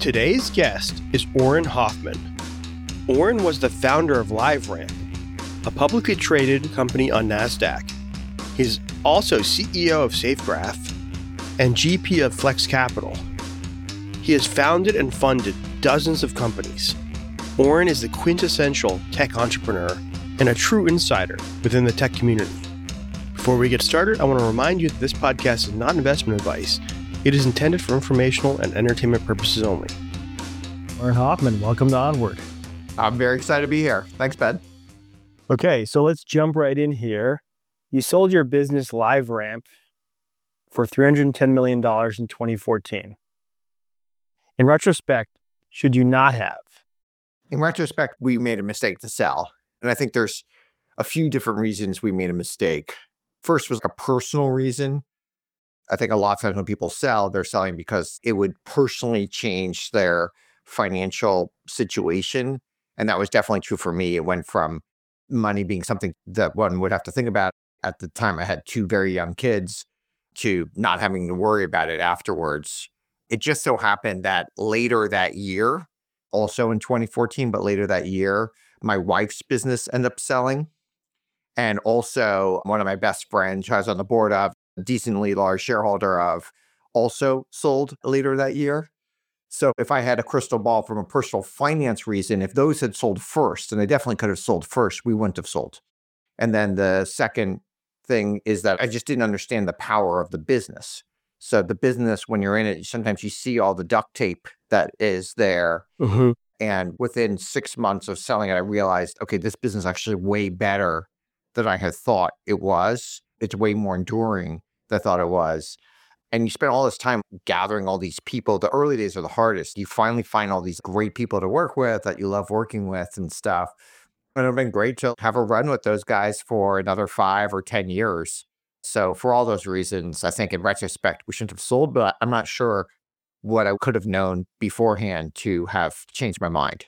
Today's guest is Auren Hoffman. Auren was the founder of LiveRamp, a publicly traded company on NASDAQ. He's also CEO of SafeGraph and GP of Flex Capital. He has founded and funded dozens of companies. Auren is the quintessential tech entrepreneur and a true insider within the tech community. Before we get started, I want to remind you that this podcast is not investment advice. It is intended for informational and entertainment purposes only. Auren Hoffman, welcome to Onward. I'm very excited to be here. Thanks, Ben. Okay, so let's jump right in here. You sold your business LiveRamp for $310 million in 2014. In retrospect, should you not have? In retrospect, we made a mistake to sell. And I think there's a few different reasons we made a mistake. First was a personal reason. I think a lot of times when people sell, they're selling because it would personally change their financial situation. And that was definitely true for me. It went from money being something that one would have to think about. At the time, I had two very young kids to not having to worry about it afterwards. It just so happened that later that year, also in 2014, but later that year, my wife's business ended up selling. And also one of my best friends, who I was on the board of, a decently large shareholder of, also sold later that year. So if I had a crystal ball from a personal finance reason, if those had sold first, and they definitely could have sold first, we wouldn't have sold. And then the second thing is that I just didn't understand the power of the business. So the business, when you're in it, sometimes you see all the duct tape that is there. Mm-hmm. And within 6 months of selling it, I realized, okay, this business is actually way better than I had thought it was. It's way more enduring than I thought it was. And you spend all this time gathering all these people. The early days are the hardest. You finally find all these great people to work with that you love working with and stuff. And it would have been great to have a run with those guys for another 5 or 10 years. So for all those reasons, I think in retrospect, we shouldn't have sold, but I'm not sure what I could have known beforehand to have changed my mind.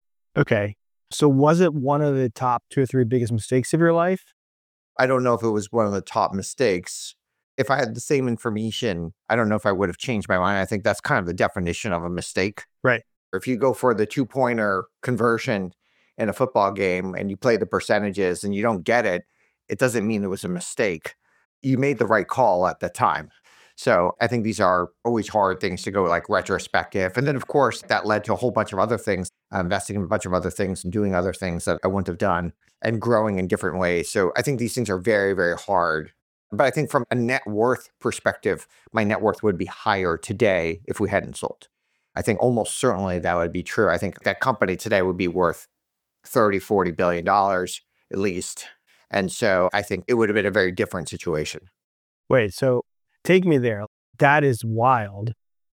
Okay. So was it one of the top 2 or 3 biggest mistakes of your life? I don't know if it was one of the top mistakes. If I had the same information, I don't know if I would have changed my mind. I think that's kind of the definition of a mistake. Right. If you go for the 2-pointer conversion in a football game and you play the percentages and you don't get it, it doesn't mean it was a mistake. You made the right call at the time. So I think these are always hard things to go like retrospective. And then, of course, that led to a whole bunch of other things, investing in a bunch of other things and doing other things that I wouldn't have done and growing in different ways. So I think these things are very, very hard. But I think from a net worth perspective, my net worth would be higher today if we hadn't sold. I think almost certainly that would be true. I think that company today would be worth $30, $40 billion at least. And so I think it would have been a very different situation. Wait, so take me there. That is wild.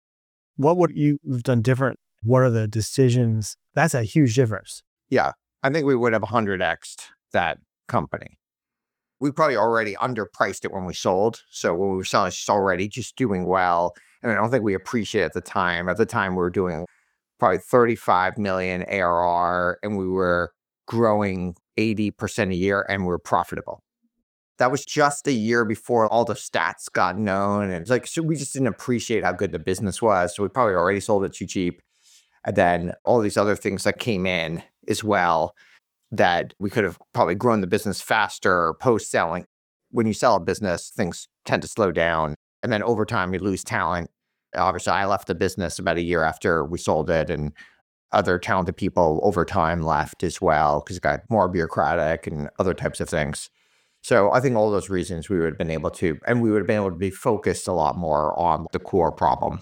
What would you have done different? What are the decisions? That's a huge difference. Yeah, I think we would have 100x'd that company. We probably already underpriced it when we sold. So when we were selling, it's already just doing well. And I don't think we appreciate it at the time. At the time, we were doing probably 35 million ARR and we were growing 80% a year and we were profitable. That was just a year before all the stats got known. And it's like, so we just didn't appreciate how good the business was. So we probably already sold it too cheap. And then all these other things that came in as well, that we could have probably grown the business faster post-selling. When you sell a business, things tend to slow down. And then over time, you lose talent. Obviously, I left the business about a year after we sold it. And other talented people over time left as well because it got more bureaucratic and other types of things. So I think all those reasons we would have been able to, and we would have been able to be focused a lot more on the core problem.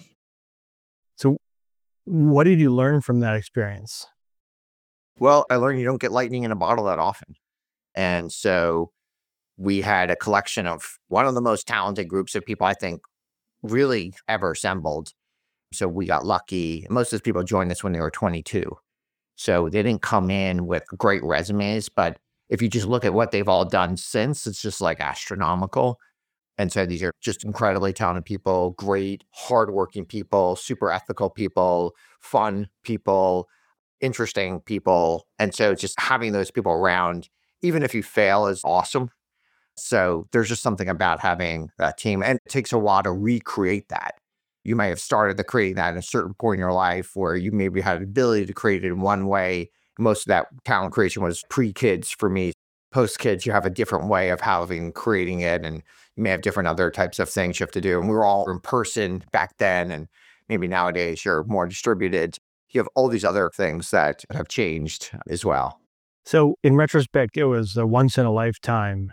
So what did you learn from that experience? Well, I learned you don't get lightning in a bottle that often. And so we had a collection of one of the most talented groups of people I think really ever assembled. So we got lucky. Most of those people joined us when they were 22. So they didn't come in with great resumes, but if you just look at what they've all done since, it's just like astronomical. And so these are just incredibly talented people, great, hardworking people, super ethical people, fun people, interesting people. And so just having those people around, even if you fail, is awesome. So there's just something about having that team. And it takes a while to recreate that. You might have started the creating that at a certain point in your life where you maybe had the ability to create it in one way. Most of that talent creation was pre-kids for me. Post-kids, you have a different way of creating it, and you may have different other types of things you have to do. And we were all in person back then, and maybe nowadays you're more distributed. You have all these other things that have changed as well. So in retrospect, it was a once in a lifetime.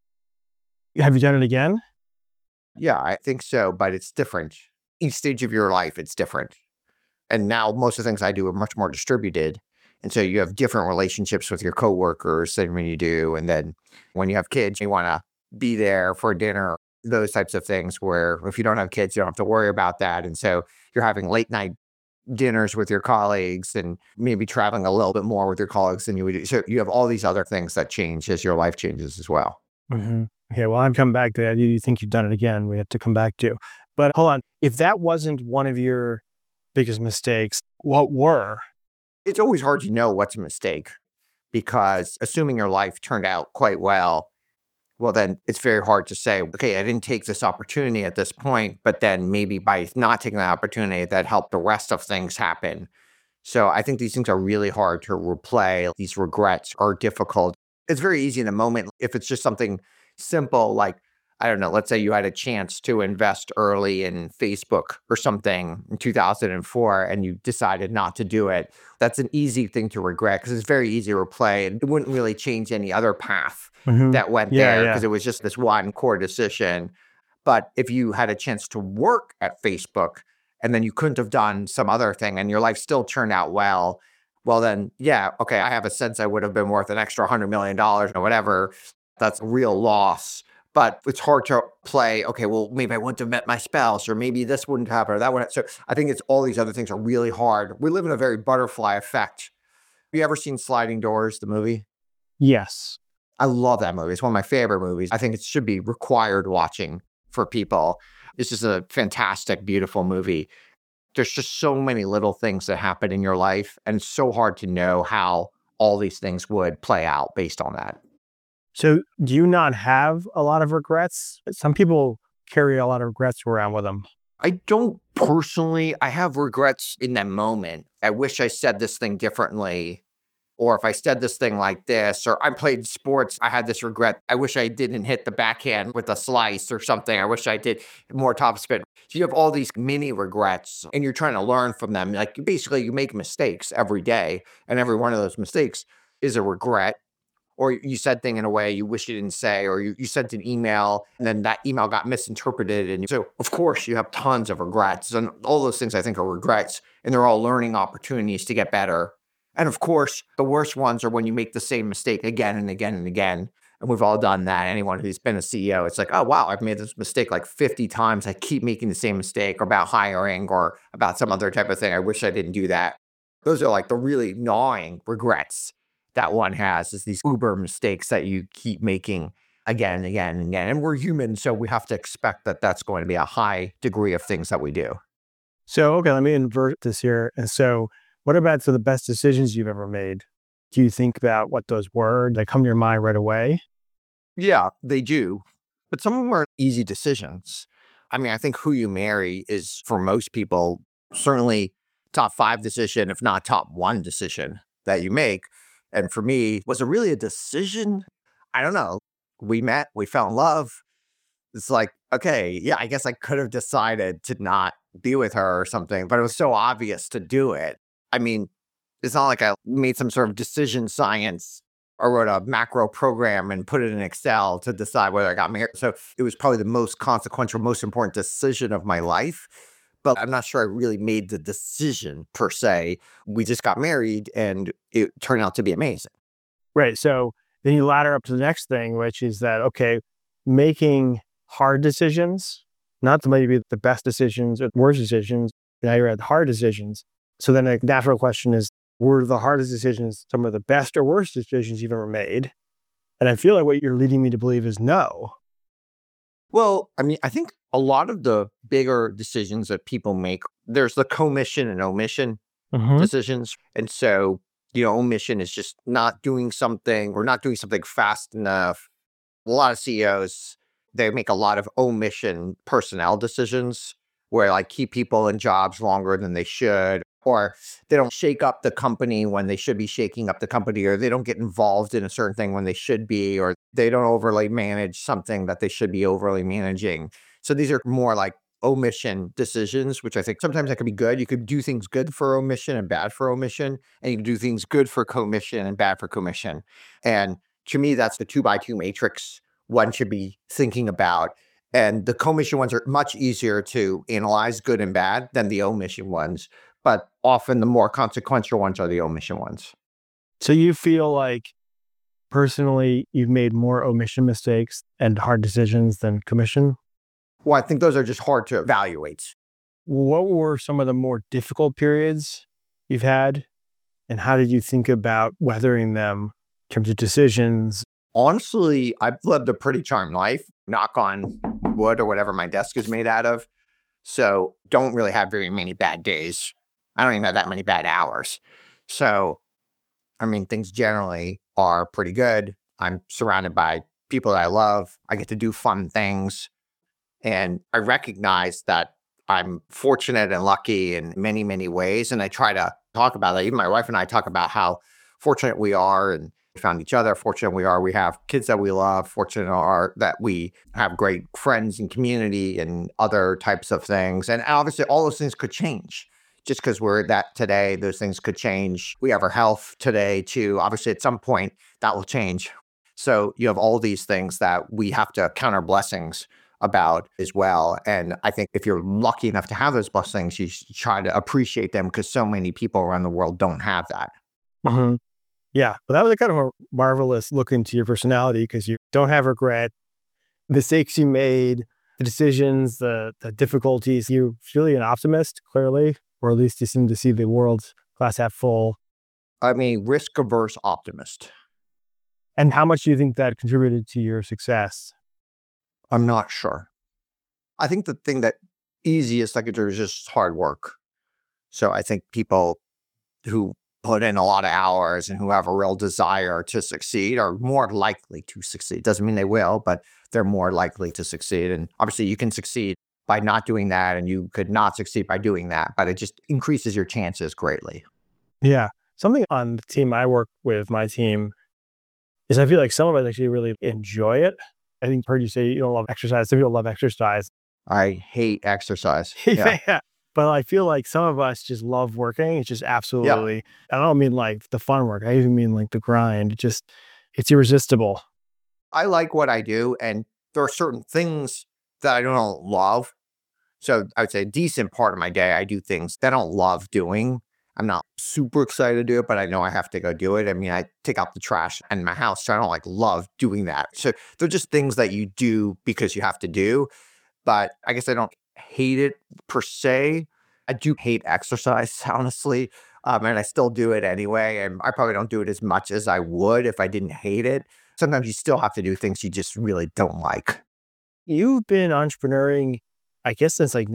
Have you done it again? Yeah, I think so, but it's different. Each stage of your life, it's different. And now most of the things I do are much more distributed. And so you have different relationships with your coworkers than when you do. And then when you have kids, you want to be there for dinner, those types of things where if you don't have kids, you don't have to worry about that. And so you're having late night dinners with your colleagues and maybe traveling a little bit more with your colleagues than you would do. So you have all these other things that change as your life changes as well. Mm-hmm. Okay, well, I'm coming back to that. You think you've done it again. We have to come back to. But hold on. If that wasn't one of your biggest mistakes, what were? It's always hard to know what's a mistake because assuming your life turned out quite well, then it's very hard to say, okay, I didn't take this opportunity at this point, but then maybe by not taking that opportunity, that helped the rest of things happen. So I think these things are really hard to replay. These regrets are difficult. It's very easy in the moment. If it's just something simple, like, I don't know, let's say you had a chance to invest early in Facebook or something in 2004 and you decided not to do it. That's an easy thing to regret because it's very easy to replay and it wouldn't really change any other path that went there because it was just this one core decision. But if you had a chance to work at Facebook and then you couldn't have done some other thing and your life still turned out well then, yeah, okay, I have a sense I would have been worth an extra $100 million or whatever. That's a real loss. But it's hard to play, okay, well, maybe I wouldn't have met my spouse, or maybe this wouldn't happen, or that wouldn't. So I think it's all these other things are really hard. We live in a very butterfly effect. Have you ever seen Sliding Doors, the movie? Yes. I love that movie. It's one of my favorite movies. I think it should be required watching for people. It's just a fantastic, beautiful movie. There's just so many little things that happen in your life, and it's so hard to know how all these things would play out based on that. So do you not have a lot of regrets? Some people carry a lot of regrets around with them. I don't personally. I have regrets in that moment. I wish I said this thing differently. Or if I said this thing like this, or I played sports, I had this regret. I wish I didn't hit the backhand with a slice or something. I wish I did more topspin. So you have all these mini regrets and you're trying to learn from them. Like basically you make mistakes every day and every one of those mistakes is a regret. Or you said thing in a way you wish you didn't say, or you sent an email and then that email got misinterpreted. And so, of course, you have tons of regrets. And all those things I think are regrets. And they're all learning opportunities to get better. And of course, the worst ones are when you make the same mistake again and again and again. And we've all done that. Anyone who's been a CEO, it's like, oh, wow, I've made this mistake like 50 times. I keep making the same mistake about hiring or about some other type of thing. I wish I didn't do that. Those are like the really gnawing regrets that one has, is these uber mistakes that you keep making again and again and again. And we're human, so we have to expect that that's going to be a high degree of things that we do. So, okay, let me invert this here. And so what about the best decisions you've ever made? Do you think about what those were? They come to your mind right away? Yeah, they do. But some of them are easy decisions. I mean, I think who you marry is, for most people, certainly top 5 decision, if not top 1 decision that you make. And for me, was it really a decision? I don't know. We met, we fell in love. It's like, okay, yeah, I guess I could have decided to not be with her or something, but it was so obvious to do it. I mean, it's not like I made some sort of decision science or wrote a macro program and put it in Excel to decide whether I got married. So it was probably the most consequential, most important decision of my life. But I'm not sure I really made the decision per se. We just got married and it turned out to be amazing. Right. So then you ladder up to the next thing, which is that, okay, making hard decisions, not maybe the best decisions or worst decisions. Now you're at hard decisions. So then a natural question is, were the hardest decisions some of the best or worst decisions you've ever made? And I feel like what you're leading me to believe is no. Well, I mean, I think a lot of the bigger decisions that people make, there's the commission and omission decisions. And so, omission is just not doing something or not doing something fast enough. A lot of CEOs, they make a lot of omission personnel decisions. where like keep people in jobs longer than they should, or they don't shake up the company when they should be shaking up the company, or they don't get involved in a certain thing when they should be, or they don't overly manage something that they should be overly managing. So these are more like omission decisions, which I think sometimes that could be good. You could do things good for omission and bad for omission, and you can do things good for commission and bad for commission. And to me, that's the 2x2 matrix one should be thinking about. And the commission ones are much easier to analyze, good and bad, than the omission ones. But often the more consequential ones are the omission ones. So you feel like personally you've made more omission mistakes and hard decisions than commission? Well, I think those are just hard to evaluate. What were some of the more difficult periods you've had? And how did you think about weathering them in terms of decisions? Honestly, I've lived a pretty charmed life, knock on wood or whatever my desk is made out of. So don't really have very many bad days. I don't even have that many bad hours. So, I mean, things generally are pretty good. I'm surrounded by people that I love. I get to do fun things. And I recognize that I'm fortunate and lucky in many, many ways. And I try to talk about that. Even my wife and I talk about how fortunate we are and we found each other. Fortunate we are. We have kids that we love. Fortunate are that we have great friends and community and other types of things. And obviously, all those things could change. Just because we're that today, those things could change. We have our health today, too. Obviously, at some point, that will change. So you have all these things that we have to count our blessings about as well. And I think if you're lucky enough to have those blessings, you should try to appreciate them because so many people around the world don't have that. Mm-hmm. Yeah. Well, that was kind of a marvelous look into your personality because you don't have regret, mistakes you made, the decisions, the difficulties. You're really an optimist, clearly, or at least you seem to see the world glass half full. I'm a risk-averse optimist. And how much do you think that contributed to your success? I'm not sure. I think the thing that easiest I could do is just hard work. So I think people who put in a lot of hours and who have a real desire to succeed are more likely to succeed. Doesn't mean they will, but they're more likely to succeed. And obviously you can succeed by not doing that and you could not succeed by doing that, but it just increases your chances greatly. Yeah. Something on the team I work with, my team, is I feel like some of us actually really enjoy it. I think I've heard you say you don't love exercise. Some people love exercise. I hate exercise. Yeah. But I feel like some of us just love working. It's just absolutely, I don't mean like the fun work. I even mean like the grind. It's irresistible. I like what I do. And there are certain things that I don't love. So I would say a decent part of my day, I do things that I don't love doing. I'm not super excited to do it, but I know I have to go do it. I mean, I take out the trash in my house, so I don't love doing that. So they're just things that you do because you have to do. But I guess I don't hate it per se. I do hate exercise, honestly. And I still do it anyway. And I probably don't do it as much as I would if I didn't hate it. Sometimes you still have to do things you just really don't like. You've been entrepreneuring, I guess, since like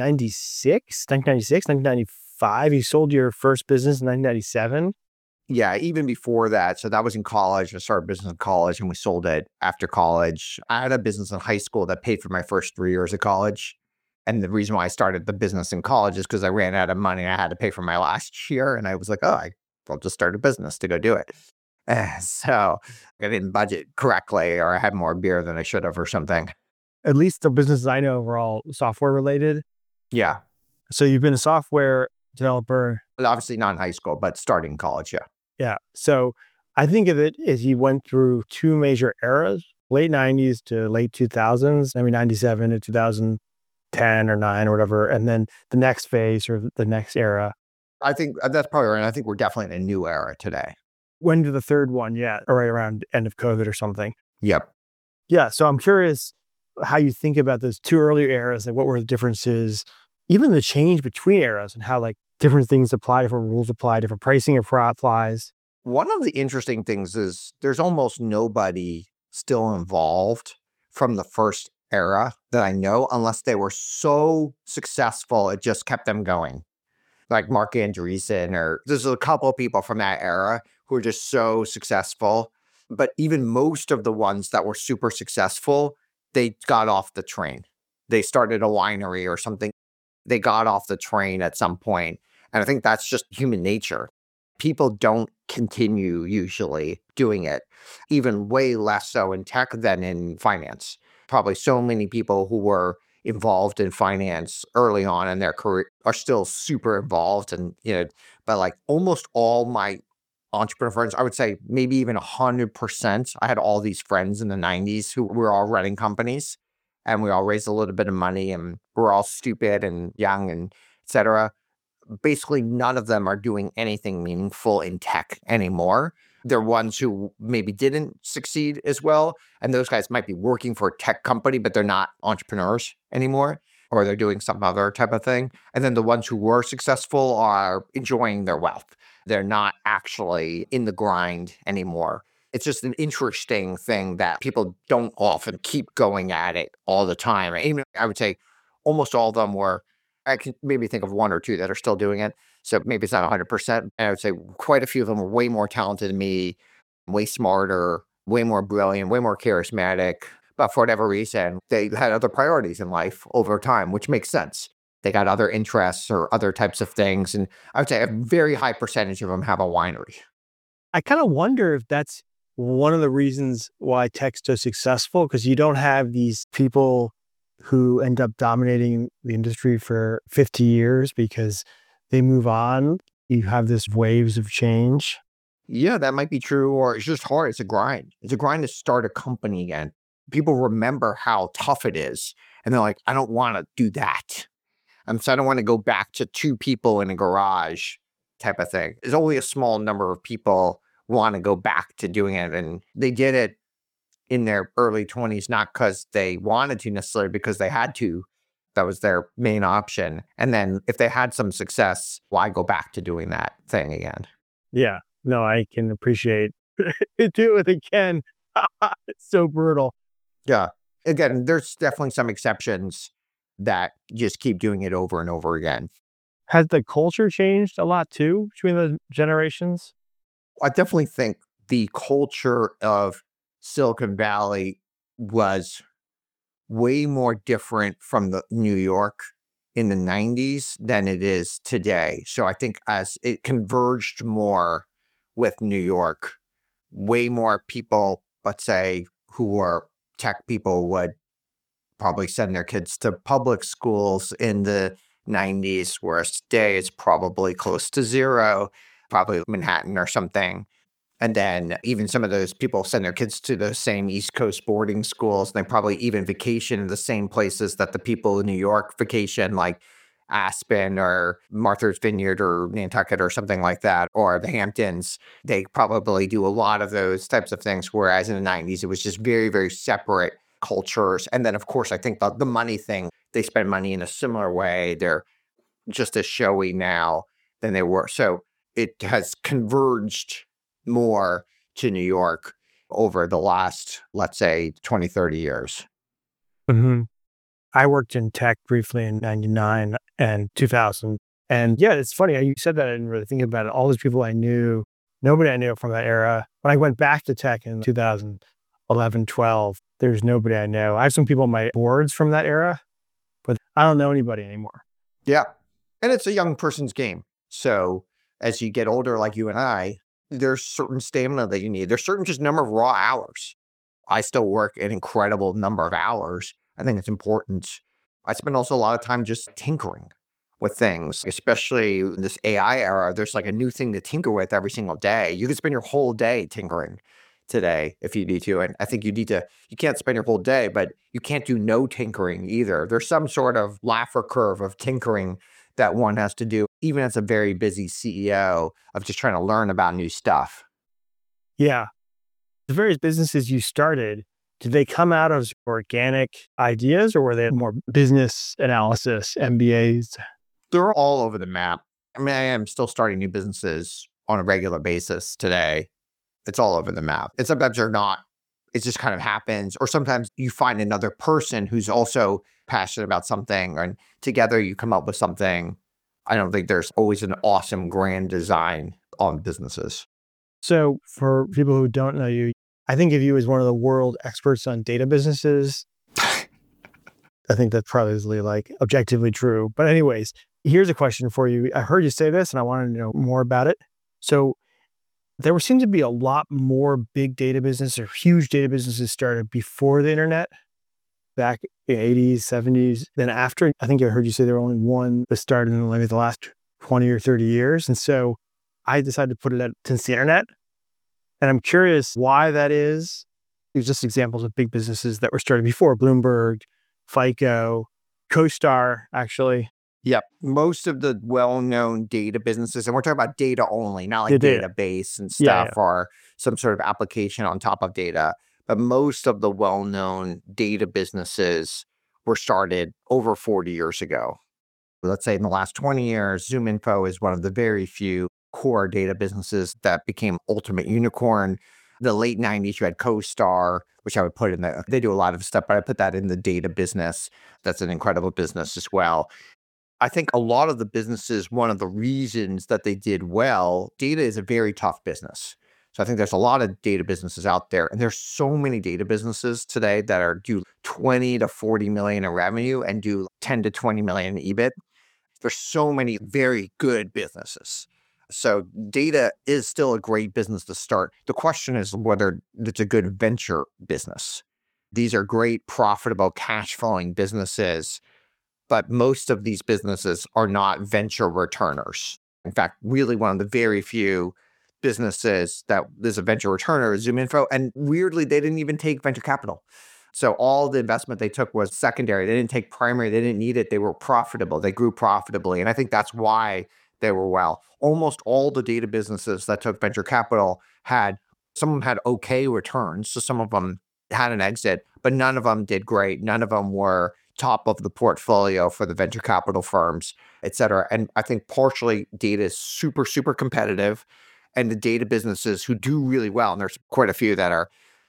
1995. You sold your first business in 1997. Yeah, even before that. So that was in college. I started business in college and we sold it after college. I had a business in high school that paid for my first 3 years of college. And the reason why I started the business in college is because I ran out of money. I had to pay for my last year. And I was like, I'll just start a business to go do it. So I didn't budget correctly or I had more beer than I should have or something. At least the businesses I know were all software related. Yeah. So you've been a software developer. Obviously not in high school, but starting college, yeah. Yeah. So I think of it as you went through two major eras, late 90s to late 2000s, maybe 97 to 2010 or 9 or whatever, and then the next phase or the next era. I think that's probably right. I think we're definitely in a new era today. When did the third one? Yeah, or right around end of COVID or something. Yep. Yeah. So I'm curious how you think about those two earlier eras and what were the differences, even the change between eras and how different things apply, different rules apply, different pricing applies. One of the interesting things is there's almost nobody still involved from the first era that I know, unless they were so successful, it just kept them going. Like Mark Andreessen, or there's a couple of people from that era who are just so successful. But even most of the ones that were super successful, they got off the train. They started a winery or something. They got off the train at some point. And I think that's just human nature. People don't continue usually doing it, even way less so in tech than in finance. Probably so many people who were involved in finance early on in their career are still super involved. And, but like almost all my entrepreneur friends, I would say maybe even 100%. I had all these friends in the 90s who were all running companies and we all raised a little bit of money and we're all stupid and young and et cetera. Basically, none of them are doing anything meaningful in tech anymore. They're ones who maybe didn't succeed as well. And those guys might be working for a tech company, but they're not entrepreneurs anymore, or they're doing some other type of thing. And then the ones who were successful are enjoying their wealth. They're not actually in the grind anymore. It's just an interesting thing that people don't often keep going at it all the time. Even I would say almost all of them were. I can maybe think of one or two that are still doing it. So maybe it's not 100%. And I would say quite a few of them are way more talented than me, way smarter, way more brilliant, way more charismatic. But for whatever reason, they had other priorities in life over time, which makes sense. They got other interests or other types of things. And I would say a very high percentage of them have a winery. I kind of wonder if that's one of the reasons why tech's so successful, because you don't have these people who end up dominating the industry for 50 years because they move on. You have this waves of change. Yeah, that might be true. Or it's just hard. It's a grind. It's a grind to start a company again. People remember how tough it is. And they're like, I don't want to do that. So I don't want to go back to two people in a garage type of thing. There's only a small number of people want to go back to doing it. And they did it in their early 20s, not because they wanted to necessarily, because they had to. That was their main option. And then if they had some success, why go back to doing that thing again? Yeah, no, I can appreciate do it again. It's so brutal. Yeah. Again, there's definitely some exceptions that just keep doing it over and over again. Has the culture changed a lot too between the generations? I definitely think the culture of Silicon Valley was way more different from the New York in the 90s than it is today. So I think as it converged more with New York, way more people, let's say, who were tech people would probably send their kids to public schools in the 90s, whereas today it's probably close to zero, probably Manhattan or something. And then even some of those people send their kids to the same East Coast boarding schools. And they probably even vacation in the same places that the people in New York vacation, like Aspen or Martha's Vineyard or Nantucket or something like that, or the Hamptons. They probably do a lot of those types of things. Whereas in the 90s, it was just very, very separate cultures. And then, of course, I think the money thing, they spend money in a similar way. They're just as showy now than they were. So it has converged more to New York over the last, let's say, 20, 30 years. Mm-hmm. I worked in tech briefly in 99 and 2000. And yeah, it's funny. You said that I didn't really think about it. All those people I knew, nobody I knew from that era. When I went back to tech in 2011, 12, there's nobody I know. I have some people on my boards from that era, but I don't know anybody anymore. Yeah. And it's a young person's game. So as you get older, like you and I, there's certain stamina that you need. There's certain just number of raw hours. I still work an incredible number of hours. I think it's important. I spend also a lot of time just tinkering with things, especially in this AI era. There's like a new thing to tinker with every single day. You can spend your whole day tinkering today if you need to. And I think you can't spend your whole day, but you can't do no tinkering either. There's some sort of Laffer curve of tinkering that one has to do, even as a very busy CEO, of just trying to learn about new stuff. Yeah. The various businesses you started, did they come out of organic ideas or were they more business analysis, MBAs? They're all over the map. I mean, I am still starting new businesses on a regular basis today. It's all over the map. And sometimes they're not. It just kind of happens. Or sometimes you find another person who's also passionate about something, and together you come up with something. I don't think there's always an awesome grand design on businesses. So for people who don't know you, I think of you as one of the world experts on data businesses. I think that's probably like objectively true. But anyways, here's a question for you. I heard you say this and I wanted to know more about it. So there seemed to be a lot more big data business or huge data businesses started before the internet, back in the 80s, 70s, then after. I think I heard you say there were only one that started in maybe the last 20 or 30 years. And so I decided to put it at since the internet. And I'm curious why that is. There's just examples of big businesses that were started before: Bloomberg, FICO, CoStar, actually. Yep. Most of the well-known data businesses, and we're talking about data only, not like database and stuff or some sort of application on top of data. But most of the well-known data businesses were started over 40 years ago. Let's say in the last 20 years, ZoomInfo is one of the very few core data businesses that became ultimate unicorn. The late 90s, you had CoStar, which I would put in there. They do a lot of stuff, but I put that in the data business. That's an incredible business as well. I think a lot of the businesses, one of the reasons that they did well, data is a very tough business. So I think there's a lot of data businesses out there, and there's so many data businesses today that do 20 to 40 million in revenue and do 10 to 20 million in EBIT. There's so many very good businesses. So data is still a great business to start. The question is whether it's a good venture business. These are great, profitable, cash flowing businesses, but most of these businesses are not venture returners. In fact, really one of the very few businesses that is a venture returner is ZoomInfo. And weirdly, they didn't even take venture capital. So all the investment they took was secondary. They didn't take primary. They didn't need it. They were profitable. They grew profitably. And I think that's why they were well. Almost all the data businesses that took venture capital some of them had okay returns. So some of them had an exit, but none of them did great. None of them were top of the portfolio for the venture capital firms, et cetera. And I think partially data is super, super competitive. And the data businesses who do really well, and there's quite a few that are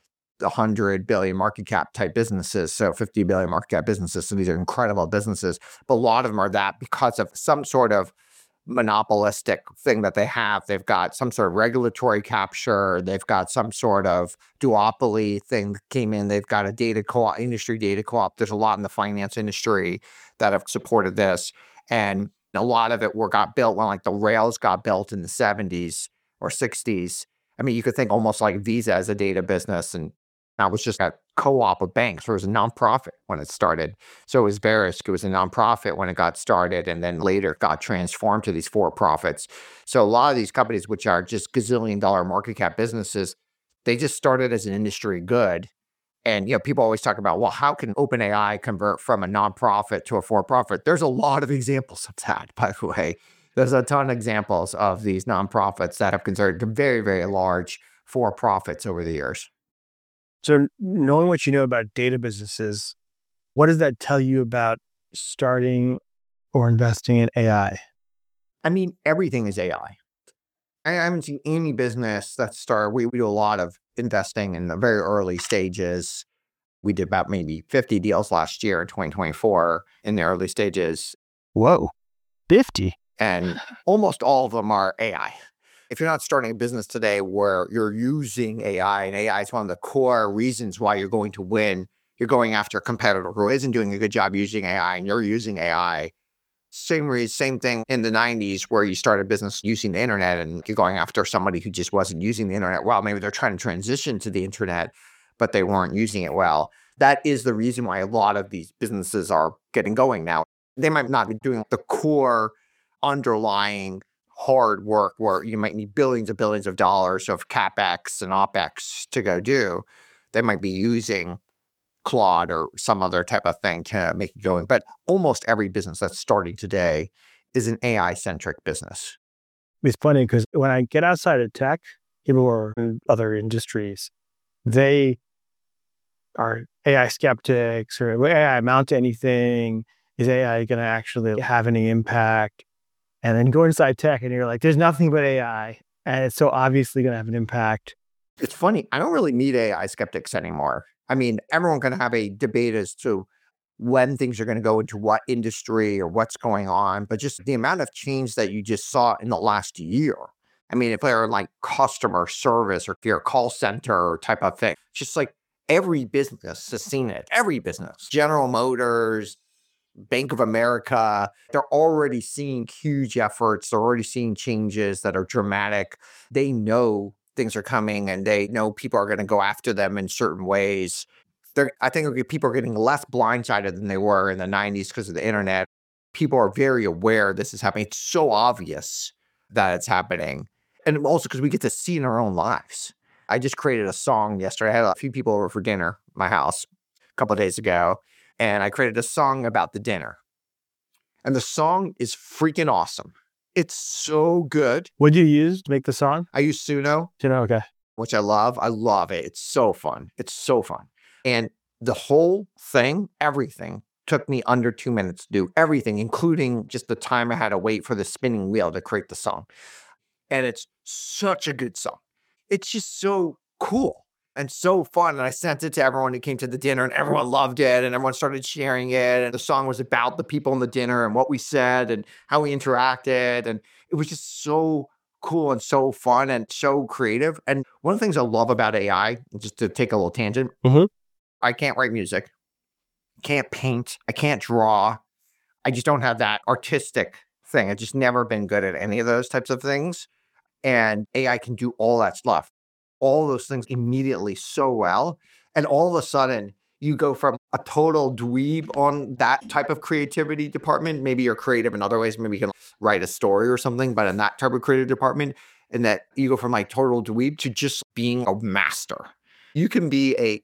100 billion market cap type businesses, so 50 billion market cap businesses. So these are incredible businesses. But a lot of them are that because of some sort of monopolistic thing that they have. They've got some sort of regulatory capture. They've got some sort of duopoly thing that came in. They've got a data co-op, industry data co-op. There's a lot in the finance industry that have supported this. And a lot of it got built when like the rails got built in the 70s or 60s. I mean, you could think almost like Visa as a data business, and that was just a co-op of banks. It was a nonprofit when it started. So it was Verisk. It was a nonprofit when it got started, and then later got transformed to these for-profits. So a lot of these companies, which are just gazillion-dollar market cap businesses, they just started as an industry good. And people always talk about, well, how can OpenAI convert from a nonprofit to a for-profit? There's a lot of examples of that, by the way. There's a ton of examples of these nonprofits that have converted to very, very large for-profits over the years. So knowing what you know about data businesses, what does that tell you about starting or investing in AI? I mean, everything is AI. I haven't seen any business that we do a lot of investing in the very early stages. We did about maybe 50 deals last year in 2024 in the early stages. Whoa, 50? And almost all of them are AI. If you're not starting a business today where you're using AI, and AI is one of the core reasons why you're going to win, you're going after a competitor who isn't doing a good job using AI, and you're using AI. Same thing in the 90s where you started a business using the internet and you're going after somebody who just wasn't using the internet well. Maybe they're trying to transition to the internet, but they weren't using it well. That is the reason why a lot of these businesses are getting going now. They might not be doing the core underlying hard work where you might need billions of dollars of CapEx and OpEx to go do. They might be using Claude or some other type of thing to make it going. But almost every business that's starting today is an AI-centric business. It's funny because when I get outside of tech, people who are in other industries, they are AI skeptics or will AI amount to anything? Is AI going to actually have any impact? And then go inside tech and you're like, there's nothing but AI. And it's so obviously going to have an impact. It's funny. I don't really meet AI skeptics anymore. I mean, everyone can have a debate as to when things are going to go into what industry or what's going on. But just the amount of change that you just saw in the last year. I mean, if they're like customer service or if you're a call center type of thing, just like every business has seen it. Every business. General Motors, Bank of America, they're already seeing huge efforts. They're already seeing changes that are dramatic. They know things are coming and they know people are going to go after them in certain ways. I think people are getting less blindsided than they were in the 90s because of the internet. People are very aware this is happening. It's so obvious that it's happening. And also because we get to see in our own lives. I just created a song yesterday. I had a few people over for dinner at my house a couple of days ago, and I created a song about the dinner. And the song is freaking awesome. It's so good. What did you use to make the song? I use Suno, Okay. which I love. I love it. It's so fun. It's so fun. And the whole thing, everything, took me under 2 minutes to do everything, including just the time I had to wait for the spinning wheel to create the song. And it's such a good song. It's just so cool and so fun. And I sent it to everyone who came to the dinner and everyone loved it and everyone started sharing it. And the song was about the people in the dinner and what we said and how we interacted. And it was just so cool and so fun and so creative. And one of the things I love about AI, just to take a little tangent, I can't write music, can't paint, I can't draw. I just don't have that artistic thing. I've just never been good at any of those types of things. And AI can do all that stuff, all those things immediately so well. And all of a sudden, you go from a total dweeb on that type of creativity department. Maybe you're creative in other ways. Maybe you can write a story or something, but in that type of creative department, and that you go from like total dweeb to just being a master. You can be a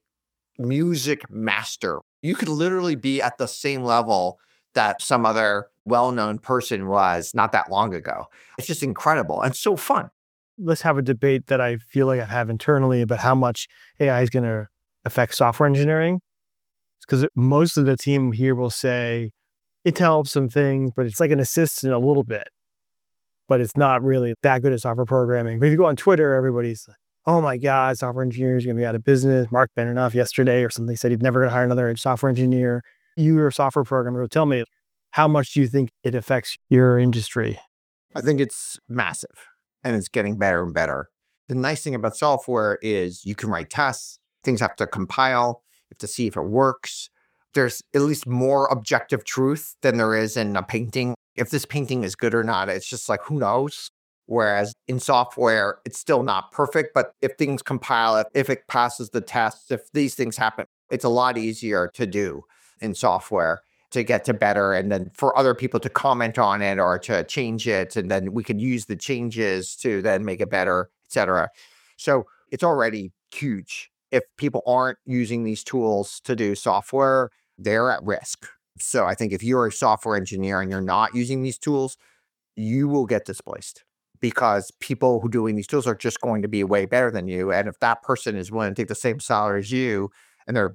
music master. You could literally be at the same level that some other well-known person was not that long ago. It's just incredible and so fun. Let's have a debate that I feel like I have internally about how much AI is going to affect software engineering. Because most of the team here will say it helps some things, but it's like an assistant a little bit. But it's not really that good at software programming. But if you go on Twitter, everybody's like, oh my God, software engineers are going to be out of business. Mark Benioff yesterday or something said he'd never going to hire another software engineer. You're a software programmer. Tell me, how much do you think it affects your industry? I think it's massive and it's getting better and better. The nice thing about software is you can write tests. Things have to compile. You have to see if it works. There's at least more objective truth than there is in a painting. If this painting is good or not, it's just like, who knows? Whereas in software, it's still not perfect. But if things compile, if it passes the tests, if these things happen, it's a lot easier to do in software to get to better, and then for other people to comment on it or to change it, and then we could use the changes to then make it better, et cetera. So it's already huge. If people aren't using these tools to do software, they're at risk. So I think if you're a software engineer and you're not using these tools, you will get displaced because people who are doing these tools are just going to be way better than you. And if that person is willing to take the same salary as you and they're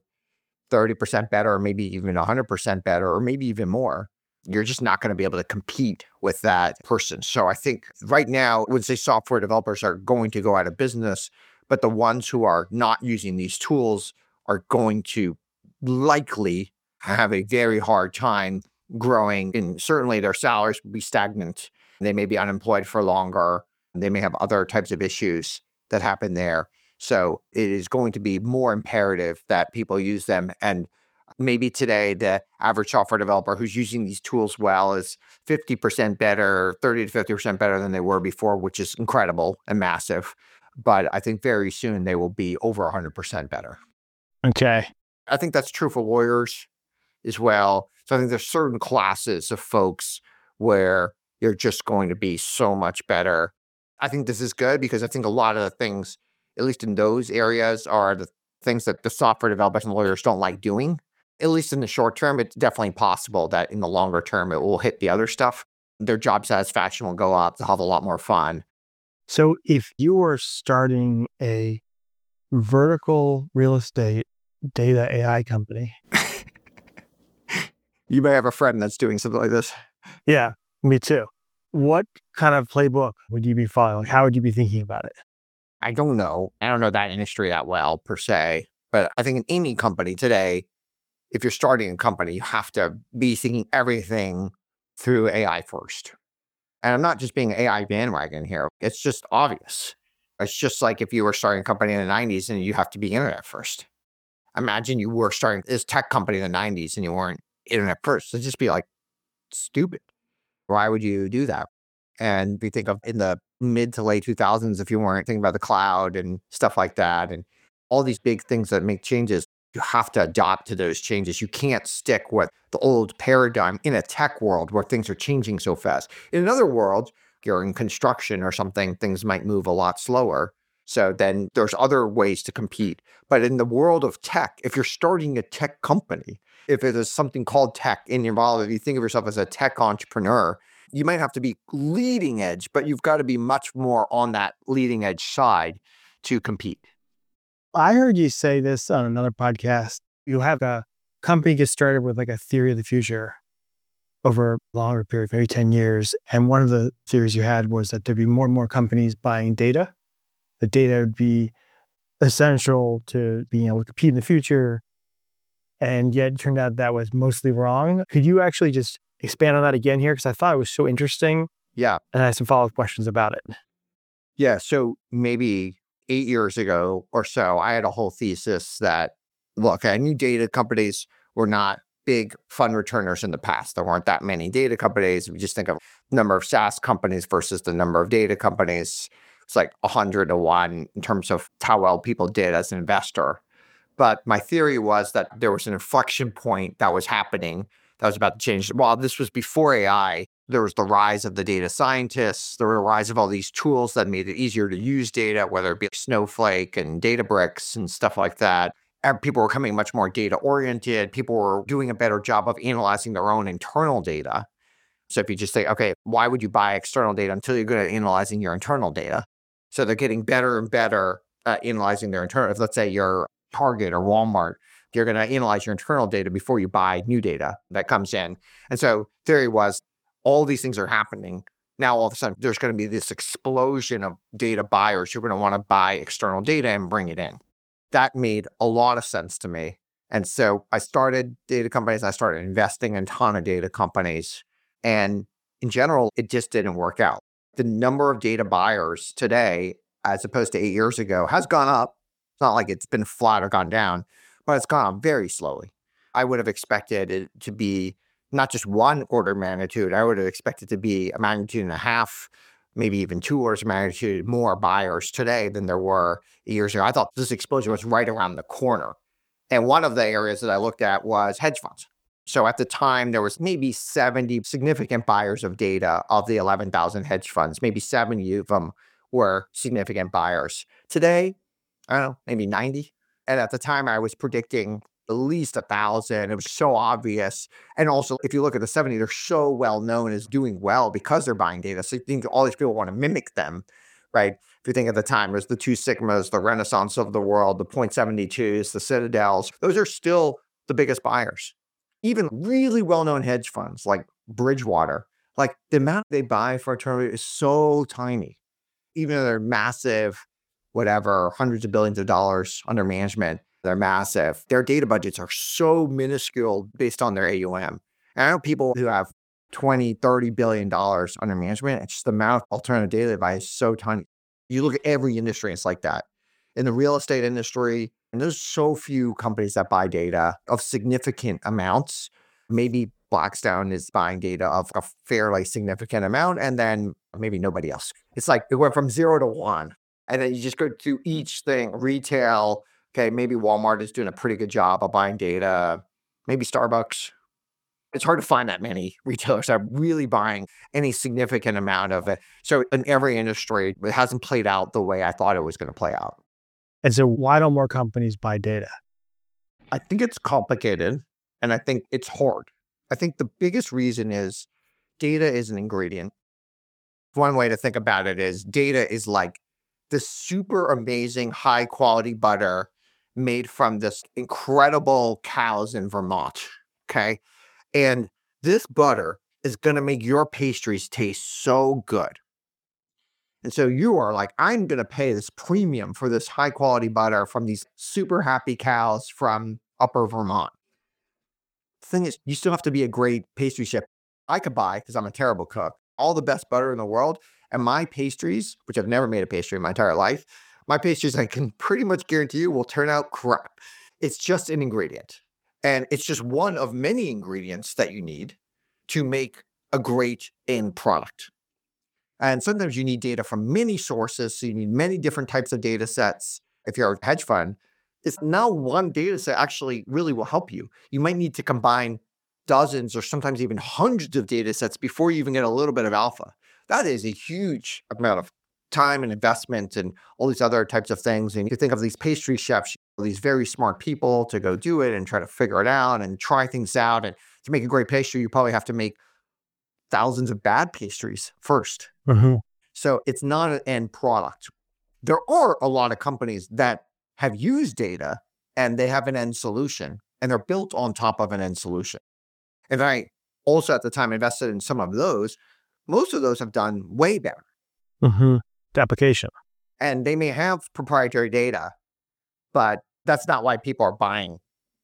30% better, or maybe even 100% better, or maybe even more, you're just not going to be able to compete with that person. So I think right now, I would say software developers are going to go out of business, but the ones who are not using these tools are going to likely have a very hard time growing, and certainly their salaries will be stagnant. They may be unemployed for longer. They may have other types of issues that happen there. So it is going to be more imperative that people use them. And maybe today, the average software developer who's using these tools well is 50% better, 30 to 50% better than they were before, which is incredible and massive. But I think very soon they will be over 100% better. Okay. I think that's true for lawyers as well. So I think there's certain classes of folks where you're just going to be so much better. I think this is good because I think a lot of the things, at least in those areas, are the things that the software developers and lawyers don't like doing. At least in the short term, it's definitely possible that in the longer term, it will hit the other stuff. Their job satisfaction will go up. They'll have a lot more fun. So if you were starting a vertical real estate data AI company. You may have a friend that's doing something like this. Yeah, me too. What kind of playbook would you be following? How would you be thinking about it? I don't know. I don't know that industry that well per se, but I think in any company today, if you're starting a company, you have to be thinking everything through AI first. And I'm not just being AI bandwagon here. It's just obvious. It's just like if you were starting a company in the 90s and you have to be internet first. Imagine you were starting this tech company in the 90s and you weren't internet first. It'd just be like stupid. Why would you do that? And we think of in the mid to late 2000s, if you weren't thinking about the cloud and stuff like that, and all these big things that make changes, you have to adopt to those changes. You can't stick with the old paradigm in a tech world where things are changing so fast. In another world, you're in construction or something, things might move a lot slower. So then there's other ways to compete. But in the world of tech, if you're starting a tech company, if it is something called tech in your wallet, if you think of yourself as a tech entrepreneur, you might have to be leading edge, but you've got to be much more on that leading edge side to compete. I heard you say this on another podcast. You have a company get started with like a theory of the future over a longer period, maybe 10 years. And one of the theories you had was that there'd be more and more companies buying data. The data would be essential to being able to compete in the future. And yet it turned out that was mostly wrong. Could you actually just expand on that again here? Because I thought it was so interesting. Yeah. And I had some follow-up questions about it. Yeah. So maybe 8 years ago or so, I had a whole thesis that, look, I knew data companies were not big fund returners in the past. There weren't that many data companies. If you just think of number of SaaS companies versus the number of data companies, it's like 100 to 1 in terms of how well people did as an investor. But my theory was that there was an inflection point that was happening that was about to change. While this was before AI, there was the rise of the data scientists, the rise of all these tools that made it easier to use data, whether it be Snowflake and Databricks and stuff like that. And people were becoming much more data-oriented. People were doing a better job of analyzing their own internal data. So if you just say, okay, why would you buy external data until you're good at analyzing your internal data? So they're getting better and better at analyzing their internal. If let's say you're Target or Walmart, you're going to analyze your internal data before you buy new data that comes in. And so theory was all these things are happening. Now, all of a sudden, there's going to be this explosion of data buyers who are going to want to buy external data and bring it in. That made a lot of sense to me. And so I started data companies. I started investing in a ton of data companies. And in general, it just didn't work out. The number of data buyers today, as opposed to 8 years ago, has gone up. It's not like it's been flat or gone down, but it's gone up very slowly. I would have expected it to be not just one order of magnitude. I would have expected to be a magnitude and a half, maybe even 2 orders of magnitude more buyers today than there were years ago. I thought this explosion was right around the corner. And one of the areas that I looked at was hedge funds. So at the time, there was maybe 70 significant buyers of data of the 11,000 hedge funds. Maybe 70 of them were significant buyers. Today, I don't know, maybe 90. And at the time, I was predicting at least 1,000. It was so obvious. And also, if you look at the 70, they're so well known as doing well because they're buying data. So you think all these people want to mimic them, right? If you think at the time, there's the 2 Sigmas, the Renaissance of the world, the 0.72s, the Citadels. Those are still the biggest buyers. Even really well-known hedge funds like Bridgewater, like the amount they buy for a term is so tiny. Even though they're massive, whatever, hundreds of billions of dollars under management, they're massive. Their data budgets are so minuscule based on their AUM. And I know people who have $20, $30 billion under management. It's just the amount of alternative data they buy is so tiny. You look at every industry, it's like that. In the real estate industry, and there's so few companies that buy data of significant amounts. Maybe Blackstone is buying data of a fairly significant amount, and then maybe nobody else. It's like it went from 0 to 1. And then you just go through each thing, retail. Okay, maybe Walmart is doing a pretty good job of buying data. Maybe Starbucks. It's hard to find that many retailers that are really buying any significant amount of it. So in every industry, it hasn't played out the way I thought it was going to play out. And so why don't more companies buy data? I think it's complicated, and I think it's hard. I think the biggest reason is data is an ingredient. One way to think about it is data is like this super amazing high quality butter made from this incredible cows in Vermont, okay? And this butter is going to make your pastries taste so good. And so you are like, I'm going to pay this premium for this high quality butter from these super happy cows from upper Vermont. The thing is, you still have to be a great pastry chef. I could buy, because I'm a terrible cook, all the best butter in the world. And my pastries, which I've never made a pastry in my entire life, my pastries I can pretty much guarantee you will turn out crap. It's just an ingredient. And it's just one of many ingredients that you need to make a great end product. And sometimes you need data from many sources. So you need many different types of data sets. If you're a hedge fund, it's now one data set actually really will help you. You might need to combine dozens or sometimes even hundreds of data sets before you even get a little bit of alpha. That is a huge amount of time and investment and all these other types of things. And you think of these pastry chefs, these very smart people to go do it and try to figure it out and try things out. And to make a great pastry, you probably have to make thousands of bad pastries first. Mm-hmm. So it's not an end product. There are a lot of companies that have used data and they have an end solution and they're built on top of an end solution. And I also at the time invested in some of those. Most of those have done way better. Mm-hmm. The application. And they may have proprietary data, but that's not why people are buying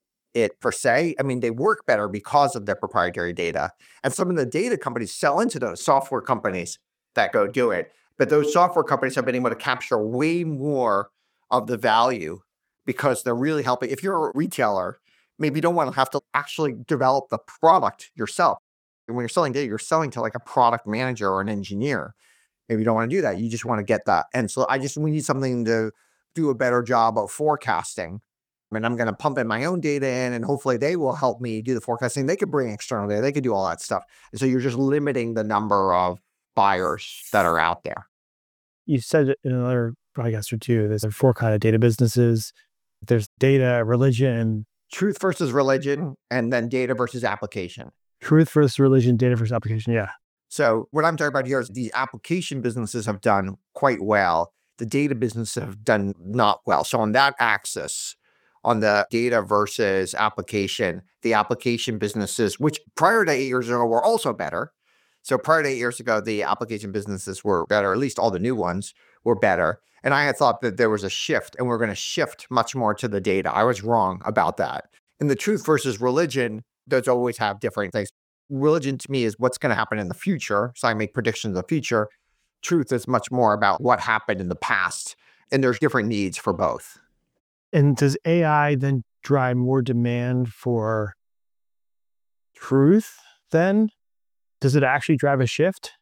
it per se. I mean, they work better because of their proprietary data. And some of the data companies sell into those software companies that go do it. But those software companies have been able to capture way more of the value because they're really helping. If you're a retailer, maybe you don't want to have to actually develop the product yourself. And when you're selling data, you're selling to like a product manager or an engineer. Maybe you don't want to do that. You just want to get that. And so we need something to do a better job of forecasting. And I'm going to pump in my own data in and hopefully they will help me do the forecasting. They could bring external data. They could do all that stuff. And so you're just limiting the number of buyers that are out there. You said in another podcast or two, there's 4 kind of data businesses. There's data, religion. Truth versus religion, and then data versus application. Truth versus religion, data versus application, yeah. So what I'm talking about here is the application businesses have done quite well. The data businesses have done not well. So on that axis, on the data versus application, the application businesses, which prior to 8 years ago were also better. So prior to 8 years ago, the application businesses were better, at least all the new ones were better. And I had thought that there was a shift and we're going to shift much more to the data. I was wrong about that. In the truth versus religion, those always have different things. Religion to me is what's going to happen in the future. So I make predictions of the future. Truth is much more about what happened in the past. And there's different needs for both. And does AI then drive more demand for truth then? Does it actually drive a shift?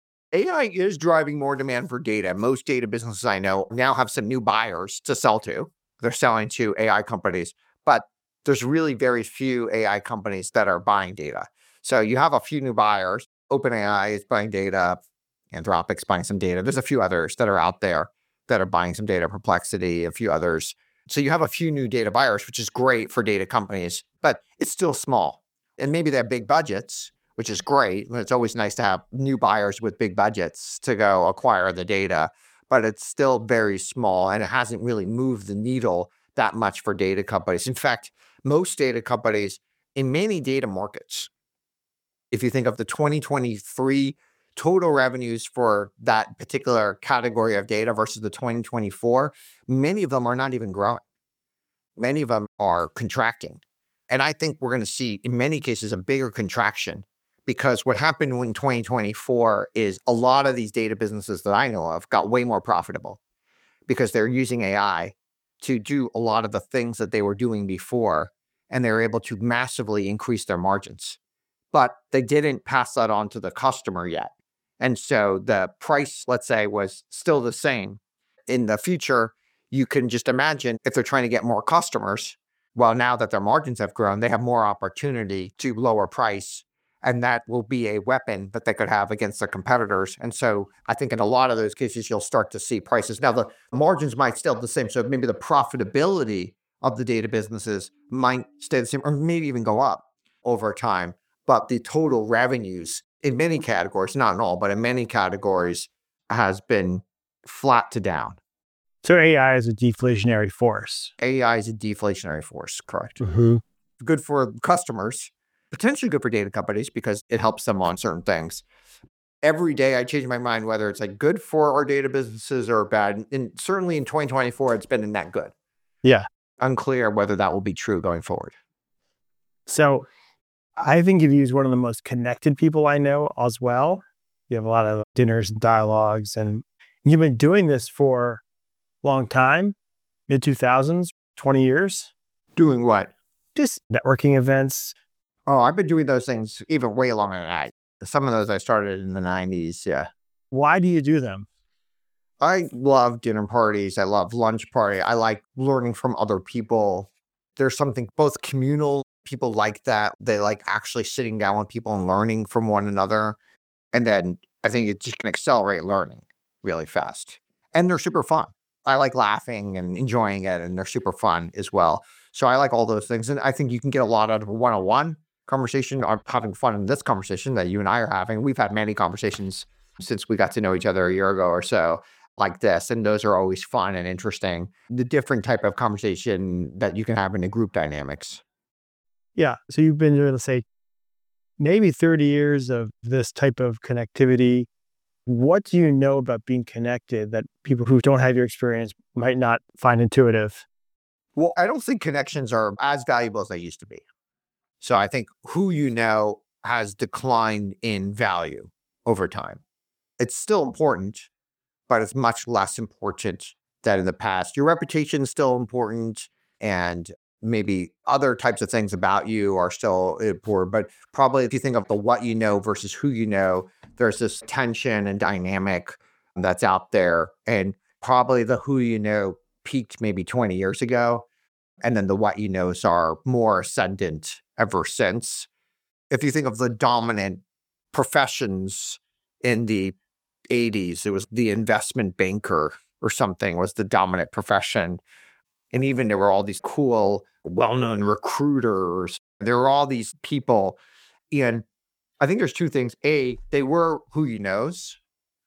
AI is driving more demand for data. Most data businesses I know now have some new buyers to sell to. They're selling to AI companies, but there's really very few AI companies that are buying data. So you have a few new buyers. OpenAI is buying data. Anthropic's buying some data. There's a few others that are out there that are buying some data. Perplexity, a few others. So you have a few new data buyers, which is great for data companies, but it's still small. And maybe they have big budgets, which is great. It's always nice to have new buyers with big budgets to go acquire the data, but it's still very small and it hasn't really moved the needle that much for data companies. In fact, most data companies in many data markets, if you think of the 2023 total revenues for that particular category of data versus the 2024, many of them are not even growing. Many of them are contracting. And I think we're going to see, in many cases, a bigger contraction because what happened in 2024 is a lot of these data businesses that I know of got way more profitable because they're using AI to do a lot of the things that they were doing before, and they were able to massively increase their margins. But they didn't pass that on to the customer yet. And so the price, let's say, was still the same. In the future, you can just imagine if they're trying to get more customers, well, now that their margins have grown, they have more opportunity to lower price. And that will be a weapon that they could have against their competitors. And so I think in a lot of those cases, you'll start to see prices. Now, the margins might still be the same. So maybe the profitability of the data businesses might stay the same or maybe even go up over time. But the total revenues in many categories, not in all, but in many categories, has been flat to down. So AI is a deflationary force. AI is a deflationary force, correct. Mm-hmm. Good for customers, potentially good for data companies because it helps them on certain things. Every day I change my mind whether it's like good for our data businesses or bad. And certainly in 2024, it's been a net good. Yeah. Unclear whether that will be true going forward. So I think of you as one of the most connected people I know as well. You have a lot of dinners and dialogues, and you've been doing this for a long time, mid-2000s, 20 years? Doing what? Just networking events. Oh, I've been doing those things even way longer than that. Some of those I started in the 90s. Yeah. Why do you do them? I love dinner parties. I love lunch party. I like learning from other people. There's something both communal. People like that. They like actually sitting down with people and learning from one another. And then I think it just can accelerate learning really fast. And they're super fun. I like laughing and enjoying it, and they're super fun as well. So I like all those things. And I think you can get a lot out of a one-on-one conversation. I'm having fun in this conversation that you and I are having. We've had many conversations since we got to know each other a year ago or so like this. And those are always fun and interesting. The different type of conversation that you can have in a group dynamics. Yeah. So you've been doing, let's say, maybe 30 years of this type of connectivity. What do you know about being connected that people who don't have your experience might not find intuitive? Well, I don't think connections are as valuable as they used to be. So I think who you know has declined in value over time. It's still important, but it's much less important than in the past. Your reputation is still important, and maybe other types of things about you are still important. But probably if you think of the what you know versus who you know, there's this tension and dynamic that's out there. And probably the who you know peaked maybe 20 years ago. And then the what you knows are more ascendant ever since. If you think of the dominant professions in the 80s, it was the investment banker or something was the dominant profession. And even there were all these cool, well-known recruiters. There were all these people. And I think there's two things. A, they were who you knows,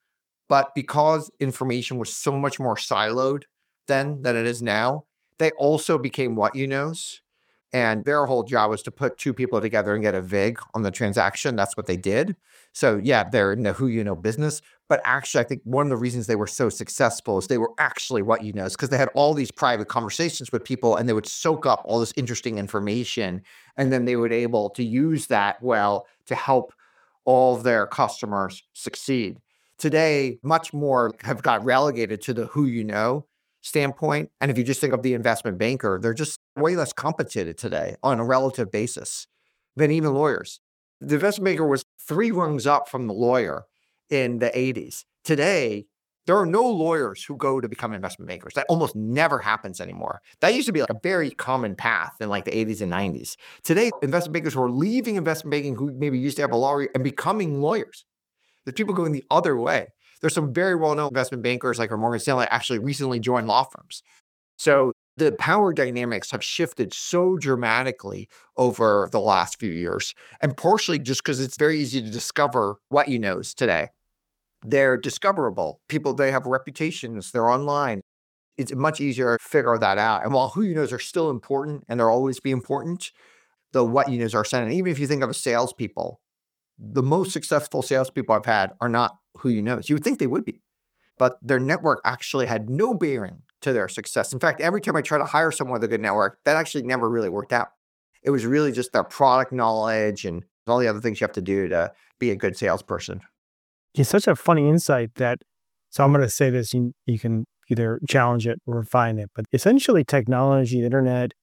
but because information was so much more siloed then than it is now, they also became what you knows. And their whole job was to put two people together and get a VIG on the transaction. That's what they did. So yeah, they're in the who you know business. But actually, I think one of the reasons they were so successful is they were actually what you know, because they had all these private conversations with people and they would soak up all this interesting information. And then they would able to use that well to help all of their customers succeed. Today, much more have got relegated to the who you know standpoint. And if you just think of the investment banker, they're just way less compensated today on a relative basis than even lawyers. The investment banker was 3 rungs up from the lawyer in the 80s. Today, there are no lawyers who go to become investment bankers. That almost never happens anymore. That used to be like a very common path in like the 80s and 90s. Today, investment bankers who are leaving investment banking who maybe used to have a law and becoming lawyers. There's people going the other way. There's some very well-known investment bankers like Morgan Stanley actually recently joined law firms. So the power dynamics have shifted so dramatically over the last few years, and partially just because it's very easy to discover what you knows today. They're discoverable. People, they have reputations. They're online. It's much easier to figure that out. And while who you knows are still important and they'll always be important, the what you knows are ascendant. Even if you think of salespeople, the most successful salespeople I've had are not who you know. You would think they would be, but their network actually had no bearing to their success. In fact, every time I try to hire someone with a good network, that actually never really worked out. It was really just their product knowledge and all the other things you have to do to be a good salesperson. It's such a funny insight that, so I'm going to say this, you can either challenge it or refine it, but essentially technology, the internet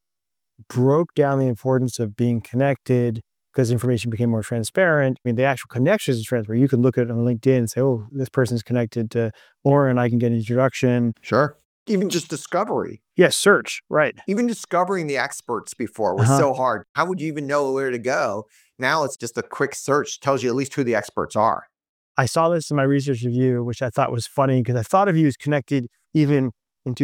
broke down the importance of being connected because information became more transparent. I mean, the actual connections is transparent. You can look at it on LinkedIn and say, oh, this person's connected to Oren, I can get an introduction. Sure. Even just discovery. Yes, search, right. Even discovering the experts before was so hard. How would you even know where to go? Now it's just a quick search, tells you at least who the experts are. I saw this in my research review, which I thought was funny because I thought of you as connected even in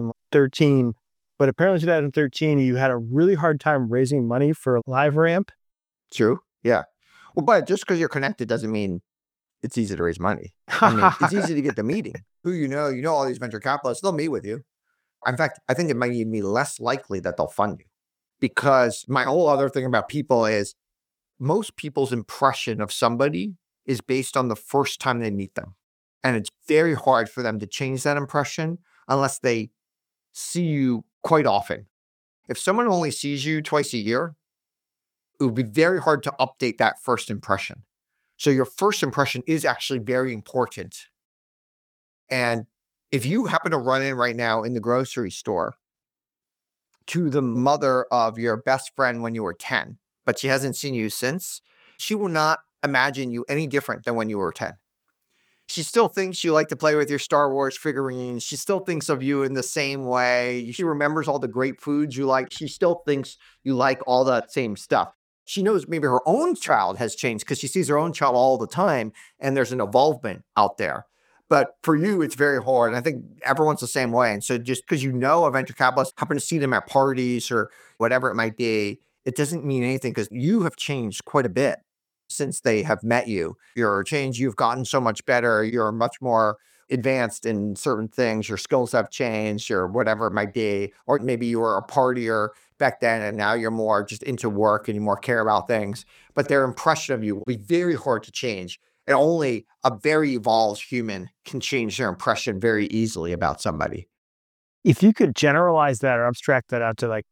2013. But apparently in 2013, you had a really hard time raising money for LiveRamp. True. Yeah. Well, but just because you're connected doesn't mean it's easy to raise money. I mean, it's easy to get the meeting. Who you know all these venture capitalists, they'll meet with you. In fact, I think it might even be less likely that they'll fund you. Because my whole other thing about people is most people's impression of somebody is based on the first time they meet them. And it's very hard for them to change that impression unless they see you quite often. If someone only sees you twice a year, it would be very hard to update that first impression. So your first impression is actually very important. And if you happen to run in right now in the grocery store to the mother of your best friend when you were 10, but she hasn't seen you since, she will not imagine you any different than when you were 10. She still thinks you like to play with your Star Wars figurines. She still thinks of you in the same way. She remembers all the great foods you like. She still thinks you like all that same stuff. She knows maybe her own child has changed because she sees her own child all the time and there's an evolvement out there. But for you, it's very hard. And I think everyone's the same way. And so just because you know a venture capitalist, happen to see them at parties or whatever it might be, it doesn't mean anything because you have changed quite a bit since they have met you. You're changed. You've gotten so much better. You're much more advanced in certain things. Your skills have changed or whatever it might be. Or maybe you were a partier back then and now you're more just into work and you more care about things. But their impression of you will be very hard to change. And only a very evolved human can change their impression very easily about somebody. If you could generalize that or abstract that out to like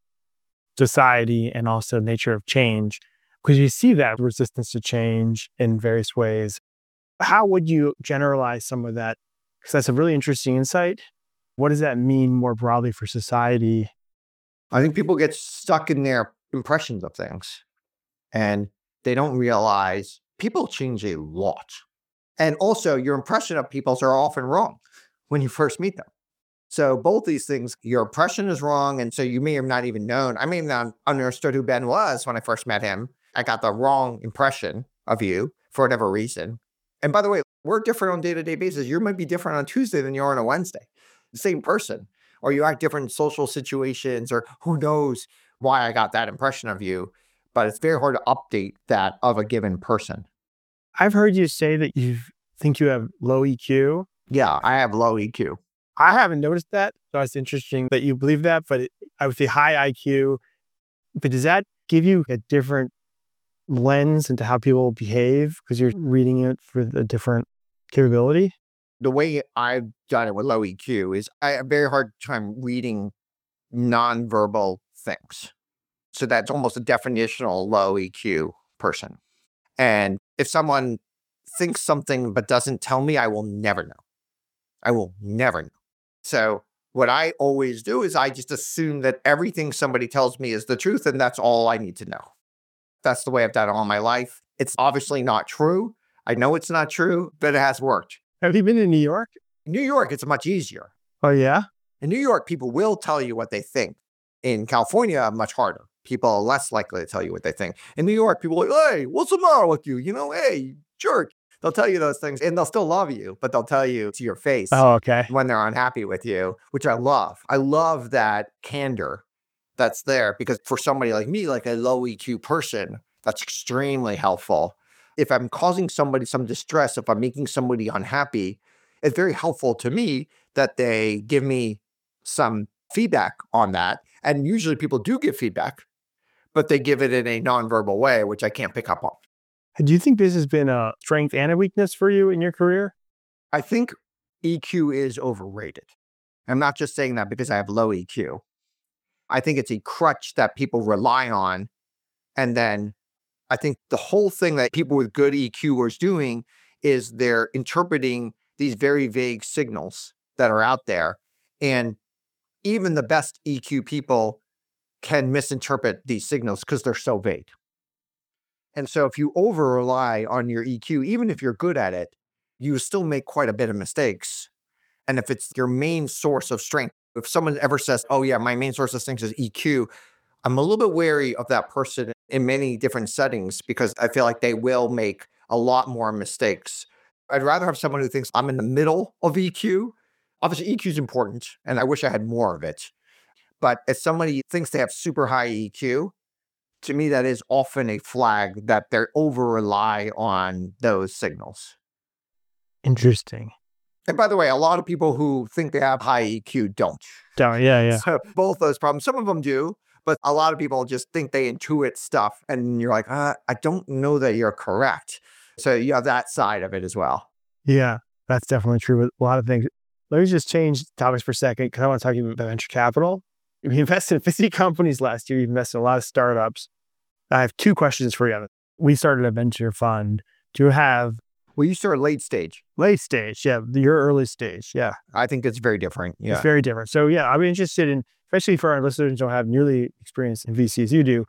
society and also nature of change, because you see that resistance to change in various ways, how would you generalize some of that? Because that's a really interesting insight. What does that mean more broadly for society? I think people get stuck in their impressions of things and they don't realize people change a lot. And also your impression of people are often wrong when you first meet them. So both these things, your impression is wrong. And so you may have not even known. I may have not understood who Ben was when I first met him. I got the wrong impression of you for whatever reason. And by the way, we're different on a day-to-day basis. You might be different on Tuesday than you are on a Wednesday. The same person. Or you act different in social situations, or who knows why I got that impression of you. But it's very hard to update that of a given person. I've heard you say that you think you have low EQ. Yeah, I have low EQ. I haven't noticed that. So it's interesting that you believe that, but I would say high IQ. But does that give you a different lens into how people behave because you're reading it for a different capability? The way I've done it with low EQ is I have a very hard time reading nonverbal things. So that's almost a definitional low EQ person. And if someone thinks something but doesn't tell me, I will never know. I will never know. So what I always do is I just assume that everything somebody tells me is the truth, and that's all I need to know. That's the way I've done it all my life. It's obviously not true. I know it's not true, but it has worked. Have you been in New York? In New York, it's much easier. Oh, yeah? In New York, people will tell you what they think. In California, much harder. People are less likely to tell you what they think. In New York, people are like, hey, what's the matter with you? Hey, jerk. They'll tell you those things and they'll still love you, but they'll tell you to your face when they're unhappy with you, which I love. I love that candor that's there because for somebody like me, like a low EQ person, that's extremely helpful. If I'm causing somebody some distress, if I'm making somebody unhappy, it's very helpful to me that they give me some feedback on that. And usually people do give feedback, but they give it in a nonverbal way, which I can't pick up on. Do you think this has been a strength and a weakness for you in your career? I think EQ is overrated. I'm not just saying that because I have low EQ. I think it's a crutch that people rely on. And then I think the whole thing that people with good EQ are doing is they're interpreting these very vague signals that are out there. And even the best EQ people can misinterpret these signals because they're so vague. And so if you over rely on your EQ, even if you're good at it, you still make quite a bit of mistakes. And if it's your main source of strength, if someone ever says, oh yeah, my main source of strength is EQ, I'm a little bit wary of that person in many different settings because I feel like they will make a lot more mistakes. I'd rather have someone who thinks I'm in the middle of EQ. Obviously, EQ is important, and I wish I had more of it. But if somebody thinks they have super high EQ, to me, that is often a flag that they over-rely on those signals. Interesting. And by the way, a lot of people who think they have high EQ don't. Yeah. So both those problems, some of them do, but a lot of people just think they intuit stuff. And you're like, I don't know that you're correct. So you have that side of it as well. Yeah, that's definitely true with a lot of things. Let me just change topics for a second because I want to talk to you about venture capital. We invested in 50 companies last year. You've invested in a lot of startups. I have two questions for you. We started a venture fund. Well, you start late stage. Late stage, yeah. Your early stage, yeah. I think it's very different. Yeah. It's very different. So yeah, I'm interested in, especially for our listeners who don't have nearly experience in VC as you do,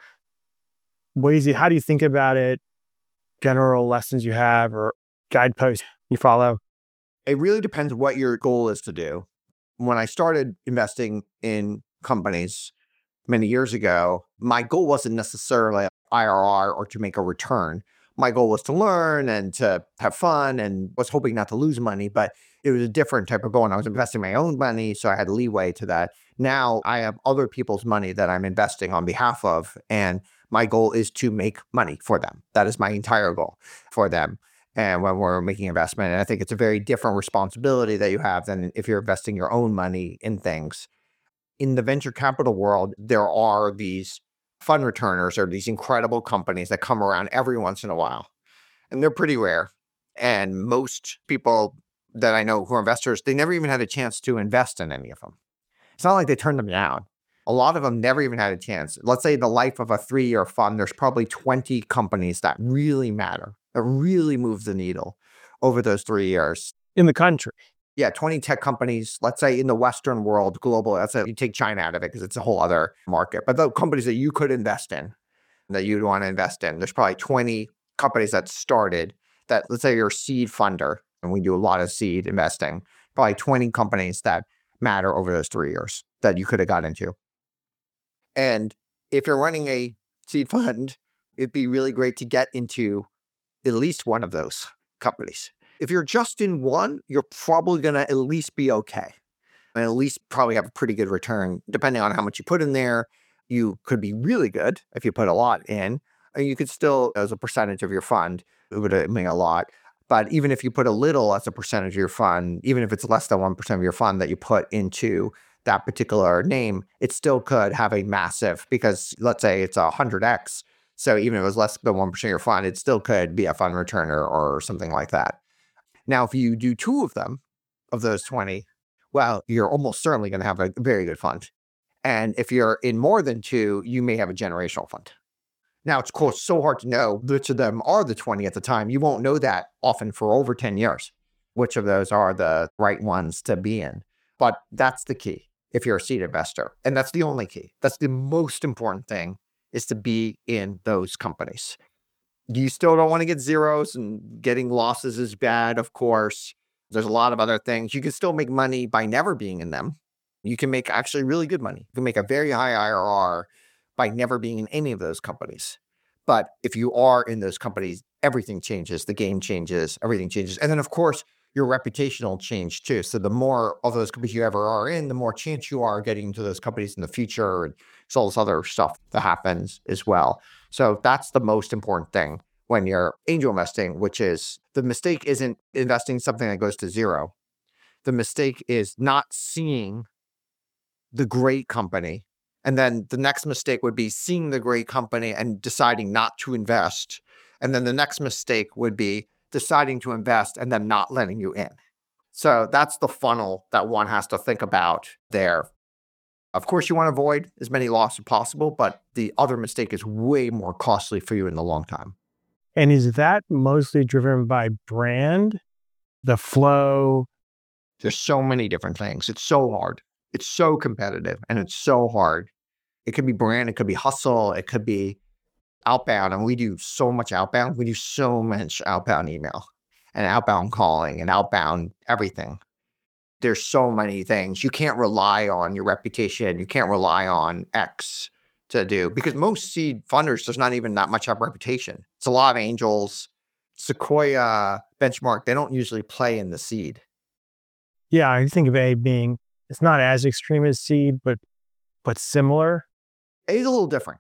how do you think about it? General lessons you have or guideposts you follow? It really depends what your goal is to do. When I started investing in companies many years ago, my goal wasn't necessarily IRR or to make a return. My goal was to learn and to have fun and was hoping not to lose money, but it was a different type of goal. And I was investing my own money, so I had leeway to that. Now I have other people's money that I'm investing on behalf of, and my goal is to make money for them. That is my entire goal for them. And when we're making investment, and I think it's a very different responsibility that you have than if you're investing your own money in things. In the venture capital world, there are these fund returners or these incredible companies that come around every once in a while. And they're pretty rare. And most people that I know who are investors, they never even had a chance to invest in any of them. It's not like they turned them down. A lot of them never even had a chance. Let's say the life of a 3-year fund, there's probably 20 companies that really matter, that really move the needle over those 3 years. In the country. Yeah, 20 tech companies, let's say in the Western world, global, you take China out of it because it's a whole other market. But the companies that you could invest in, that you'd want to invest in, there's probably 20 companies that started that, let's say you're a seed funder, and we do a lot of seed investing, probably 20 companies that matter over those 3 years that you could have got into. And if you're running a seed fund, it'd be really great to get into at least one of those companies. If you're just in one, you're probably going to at least be okay. And at least probably have a pretty good return. Depending on how much you put in there, you could be really good if you put a lot in. And you could still, as a percentage of your fund, it would mean a lot. But even if you put a little as a percentage of your fund, even if it's less than 1% of your fund that you put into that particular name, it still could have a massive, because let's say it's 100x. So even if it was less than 1% of your fund, it still could be a fund returner or something like that. Now, if you do 2 of them, of those 20, well, you're almost certainly going to have a very good fund. And if you're in more than 2, you may have a generational fund. Now, it's of course so hard to know which of them are the 20 at the time. You won't know that often for over 10 years, which of those are the right ones to be in. But that's the key if you're a seed investor. And that's the only key. That's the most important thing, is to be in those companies. You still don't want to get zeros, and getting losses is bad, of course. There's a lot of other things. You can still make money by never being in them. You can make actually really good money. You can make a very high IRR by never being in any of those companies. But if you are in those companies, everything changes. The game changes. Everything changes. And then, of course, your reputation will change too. So the more of those companies you ever are in, the more chance you are getting into those companies in the future, and all this other stuff that happens as well. So that's the most important thing when you're angel investing, which is the mistake isn't investing something that goes to zero. The mistake is not seeing the great company. And then the next mistake would be seeing the great company and deciding not to invest. And then the next mistake would be deciding to invest and then not letting you in. So that's the funnel that one has to think about there. Of course, you want to avoid as many losses as possible, but the other mistake is way more costly for you in the long time. And is that mostly driven by brand, the flow? There's so many different things. It's so hard. It's so competitive, and it's so hard. It could be brand, it could be hustle, it could be outbound. And we do so much outbound. We do so much outbound email and outbound calling and outbound everything. There's so many things. You can't rely on your reputation. You can't rely on X to do, because most seed funders, there's not even that much of a reputation. It's a lot of angels. Sequoia, Benchmark, they don't usually play in the seed. Yeah, I think of A being, it's not as extreme as seed, but similar. A is a little different.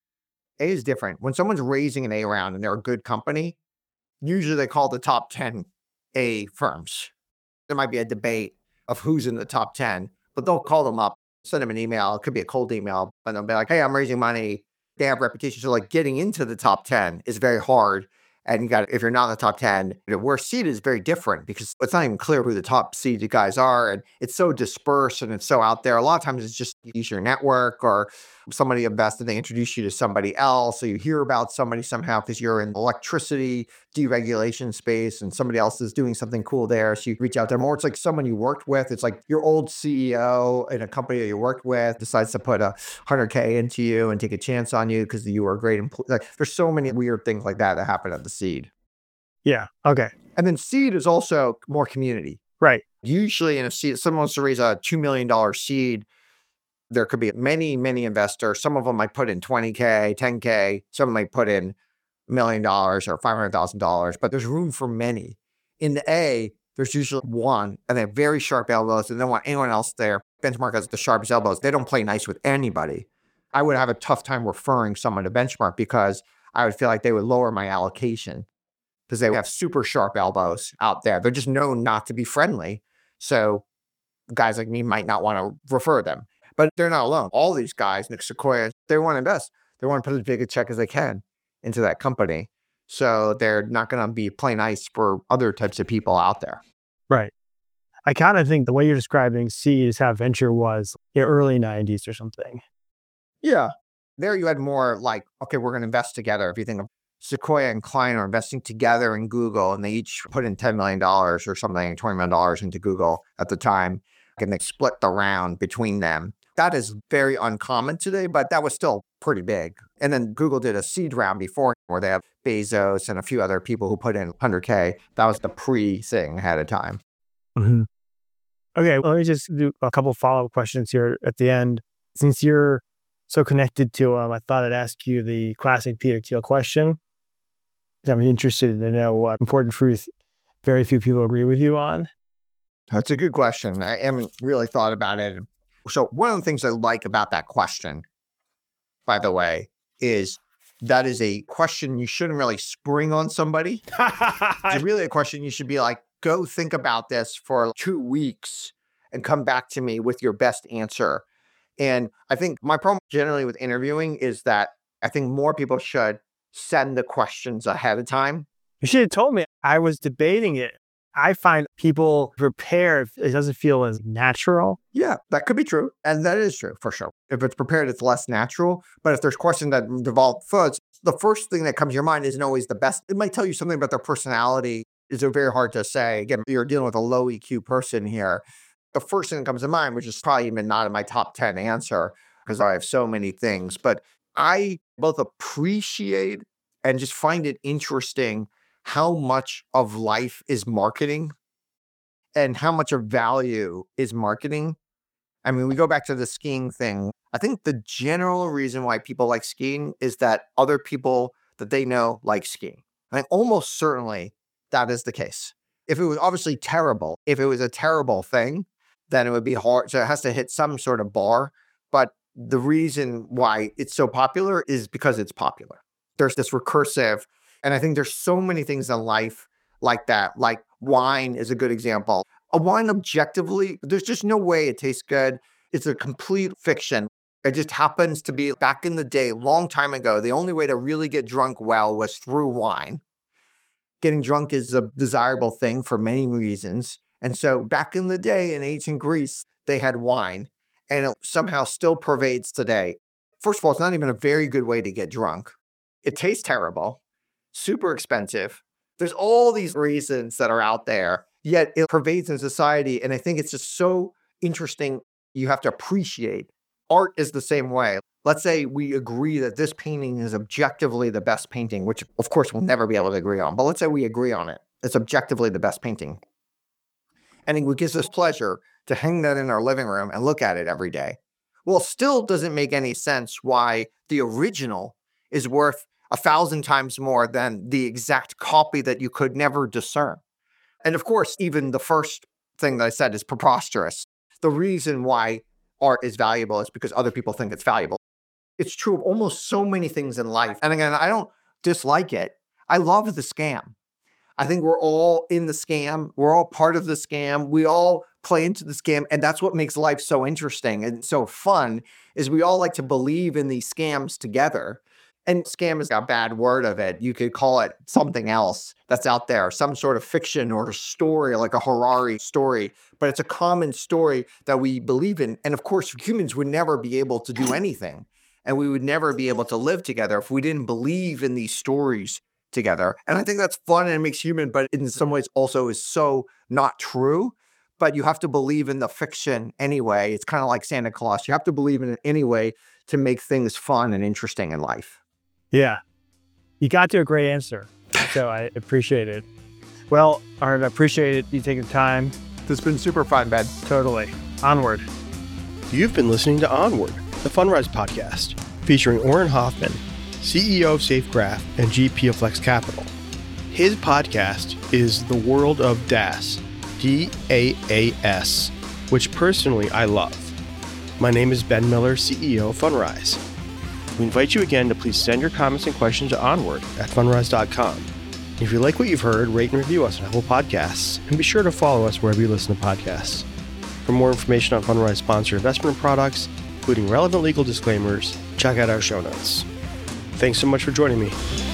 A is different. When someone's raising an A round and they're a good company, usually they call the top 10 A firms. There might be a debate of who's in the top 10, but they'll call them up, send them an email. It could be a cold email, and they'll be like, hey, I'm raising money. They have reputation. So like getting into the top 10 is very hard. And if you're not in the top 10, where seed is very different, because it's not even clear who the top seed guys are. And it's so dispersed and it's so out there. A lot of times it's just you use your network, or somebody invested, they introduce you to somebody else. So you hear about somebody somehow because you're in electricity deregulation space and somebody else is doing something cool there. So you reach out to them, or it's like someone you worked with. It's like your old CEO in a company that you worked with decides to put 100K into you and take a chance on you because you were a great employee. Like there's so many weird things like that happen at the seed. Yeah. Okay. And then seed is also more community. Right. Usually in a seed, someone wants to raise a $2 million seed. There could be many, many investors. Some of them might put in 20K, 10K. Some might put in $1 million or $500,000, but there's room for many. In the A, there's usually one, and they have very sharp elbows, and they don't want anyone else there. Benchmark has the sharpest elbows. They don't play nice with anybody. I would have a tough time referring someone to Benchmark because I would feel like they would lower my allocation because they have super sharp elbows out there. They're just known not to be friendly. So guys like me might not want to refer them, but they're not alone. All these guys, Nick Sequoia, they want to invest. They want to put as big a check as they can into that company. So they're not going to be playing nice for other types of people out there. Right. I kind of think the way you're describing seed is how venture was in the early 90s or something. Yeah. There you had more like, okay, we're going to invest together. If you think of Sequoia and Klein are investing together in Google, and they each put in $10 million or something, $20 million into Google at the time, and they split the round between them. That is very uncommon today, but that was still pretty big. And then Google did a seed round before where they have Bezos and a few other people who put in 100K. That was the pre-thing ahead of time. Mm-hmm. Okay, let me just do a couple follow-up questions here at the end. Since you're so connected to them, I thought I'd ask you the classic Peter Thiel question. I'm interested to know what important truth very few people agree with you on. That's a good question. I haven't really thought about it. So one of the things I like about that question, by the way, is that is a question you shouldn't really spring on somebody. It's really a question you should be like, go think about this for 2 weeks and come back to me with your best answer. And I think my problem generally with interviewing is that I think more people should send the questions ahead of time. You should have told me. I was debating it. I find people prepared, it doesn't feel as natural. Yeah, that could be true. And that is true for sure. If it's prepared, it's less natural. But if there's questions that develop foods, the first thing that comes to your mind isn't always the best. It might tell you something about their personality. It's very hard to say. Again, you're dealing with a low EQ person here. The first thing that comes to mind, which is probably even not in my top 10 answer, because I have so many things, but I both appreciate and just find it interesting how much of life is marketing and how much of value is marketing. I mean, we go back to the skiing thing. I think the general reason why people like skiing is that other people that they know like skiing. I think almost certainly that is the case. If it was obviously terrible, if it was a terrible thing, then it would be hard. So it has to hit some sort of bar. But the reason why it's so popular is because it's popular. There's this recursive, and I think there's so many things in life like that. Like wine is a good example. A wine objectively, there's just no way it tastes good. It's a complete fiction. It just happens to be back in the day, long time ago, the only way to really get drunk well was through wine. Getting drunk is a desirable thing for many reasons. And so back in the day in ancient Greece, they had wine, and it somehow still pervades today. First of all, it's not even a very good way to get drunk. It tastes terrible, super expensive. There's all these reasons that are out there, yet it pervades in society. And I think it's just so interesting. You have to appreciate art is the same way. Let's say we agree that this painting is objectively the best painting, which of course we'll never be able to agree on. But let's say we agree on it. It's objectively the best painting. And it gives us pleasure to hang that in our living room and look at it every day. Well, it still doesn't make any sense why the original is worth 1,000 times more than the exact copy that you could never discern. And of course, even the first thing that I said is preposterous. The reason why art is valuable is because other people think it's valuable. It's true of almost so many things in life. And again, I don't dislike it. I love the scam. I think we're all in the scam. We're all part of the scam. We all play into the scam. And that's what makes life so interesting and so fun is we all like to believe in these scams together. And scam is a bad word of it. You could call it something else that's out there, some sort of fiction or story, like a Harari story. But it's a common story that we believe in. And of course, humans would never be able to do anything. And we would never be able to live together if we didn't believe in these stories together. And I think that's fun and it makes human, but in some ways also is so not true. But you have to believe in the fiction anyway. It's kind of like Santa Claus. You have to believe in it anyway to make things fun and interesting in life. Yeah. You got to a great answer. So I appreciate it. Well, Arnold, I appreciate you taking time. This has been super fun, Ben. Totally. Onward. You've been listening to Onward, the Fundrise podcast, featuring Auren Hoffman, CEO of SafeGraph and GP of Flex Capital. His podcast is The World of DaaS, DAAS, which personally I love. My name is Ben Miller, CEO of Fundrise. We invite you again to please send your comments and questions to onward@fundrise.com. If you like what you've heard, rate and review us on Apple Podcasts, and be sure to follow us wherever you listen to podcasts. For more information on Fundrise sponsored investment products, including relevant legal disclaimers, check out our show notes. Thanks so much for joining me.